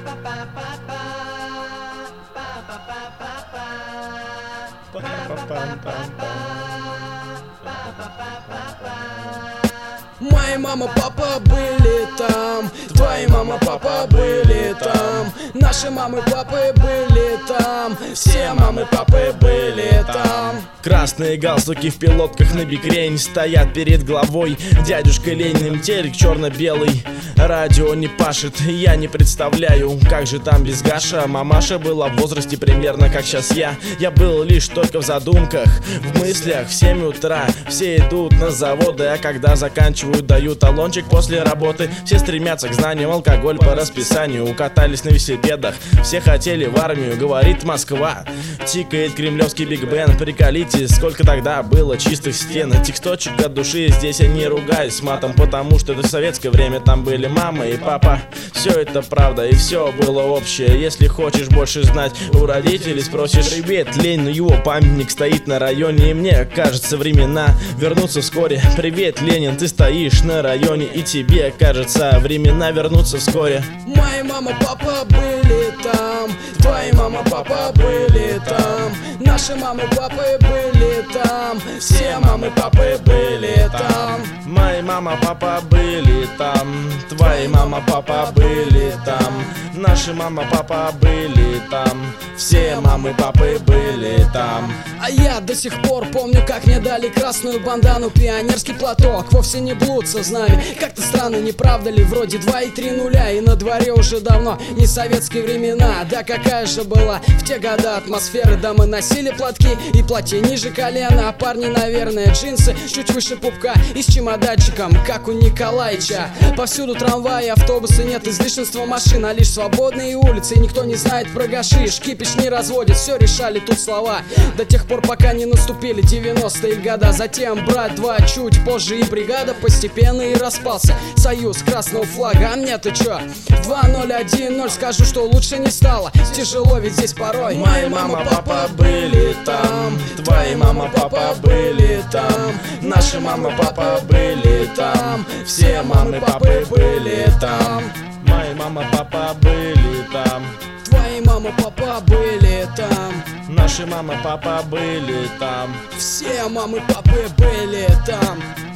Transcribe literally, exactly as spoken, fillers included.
Мои мама, папа были там, твои мама, папа были там, наши мамы, папы были там, все мамы, папы были там. Красные галстуки в пилотках на бикрень стоят перед главой. Дядюшка Ленин, телек черно-белый, радио не пашет. Я не представляю, как же там без Гаша. Мамаша была в возрасте примерно как сейчас я. Я был лишь только в задумках, в мыслях. В семь утра все идут на заводы, а когда заканчивают, дают талончик после работы. Все стремятся к знаниям, алкоголь по расписанию. Укатались на велосипедах, все хотели в армию. Говорит Москва, тикает кремлевский Биг Бен. Приколите, сколько тогда было чистых стен. Тексточек от души, здесь я не ругаюсь матом, потому что это в советское время там были мама и папа. Все это правда и все было общее. Если хочешь больше знать, у родителей спросишь. Привет, Ленину, его памятник стоит на районе, и мне кажется, времена вернутся вскоре. Привет, Ленин, ты стоишь на районе, и тебе кажется, времена вернутся вскоре. Мои мама, папа были там, твои мама, папа были там, наши мамы, папы были там, все мамы, папы были там. Мои мама, папа были там, твои мама, папа были там, наши мама, папа были там, все мамы, папы были там. А я до сих пор помню, как мне дали красную бандану, пионерский платок, вовсе не блуд со знами. Как-то странно, не правда ли? Вроде два и три нуля, и на дворе уже давно не советские времена. Да какая же была в те года атмосфера. Да мы носили платки и платья ниже колена, а парни, наверное, джинсы чуть выше пупка и с чемоданчиком, как у Николаича. Повсюду трамваи, автобусы, нет излишенства машин, а лишь свободные улицы, и никто не знает про гашиш. Кипиш не разводит, все решали тут слова, до тех пор, пока не наступили девяностые года. Затем брат два, чуть позже и бригада, постепенно и распался союз красного флага. А мне-то чё? два ноль один ноль, скажу, что лучше не стало. Тяжело, ведь здесь порой. Мои мама, папа были там, твои мама, папа были там, наши мама, папа были там, все мамы, папы были там. Мои мама, папа были там, твои мама, папа были там, наши мама, папа были там, все мамы, папы были там.